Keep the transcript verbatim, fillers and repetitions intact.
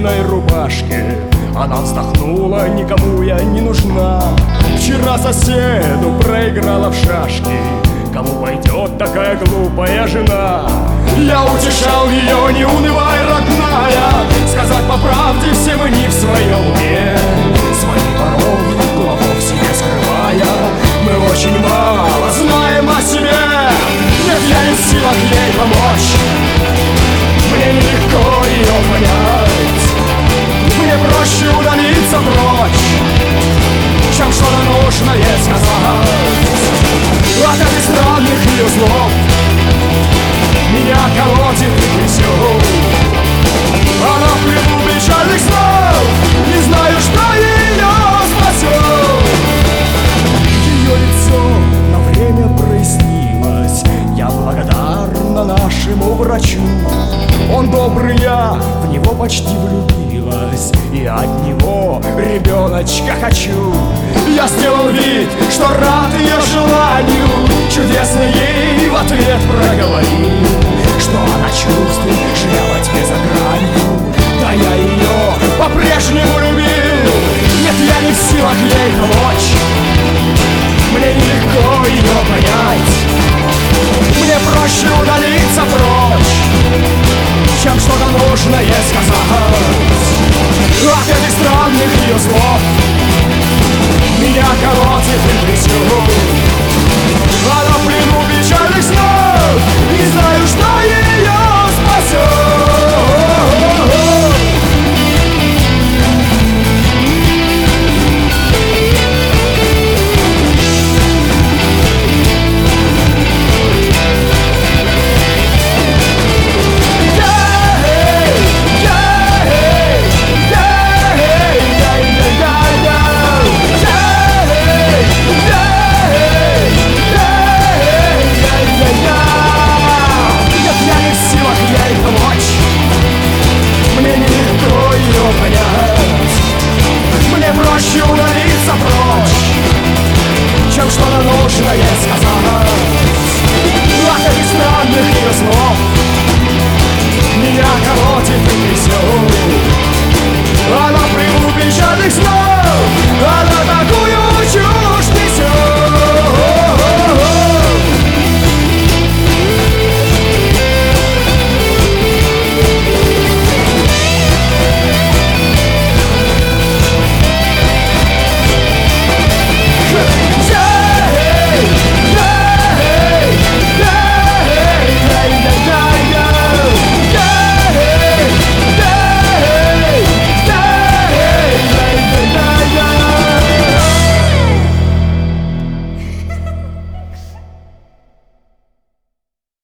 длинной рубашке. Она вздохнула: никому я не нужна. Вчера соседу проиграла в шашки. Кому пойдет такая глупая жена? Я утешал ее: не унывай, родная. Сказать по правде, все мы не в своем уме. Свои порой глубоко в себе скрывая, мы очень мало знаем о себе. Нет, я не в силах ей помочь. Мне нелегко ее понять. Мне проще удалиться прочь, чем что-то нужное сказать. От этих странных ее слов меня колотит и трясет. Она в плену печальных снов, не знаю, что ее спасет. Ее лицо на время прояснилось. Я благодарна нашему врачу. Он добрый, я в него почти влюбилась, и от него ребеночка хочу. Я сделал вид, что рад ее желанию, чудесно ей в ответ проговорил, что она чувствует, живя во тьме за гранью. Да я ее по-прежнему любил. Нет, я не в силах ей помочь. Мне нелегко ее понять. Мне проще удалиться прочь, чем что-то нужное сказать. От этих странных ее слов меня колотит и трясет. Она в плену печальных снов, не знаю, что ее спасет. Проще удалиться прочь, чем что-то нужное сказать. От этих странных ее слов меня колотит и трясет. Она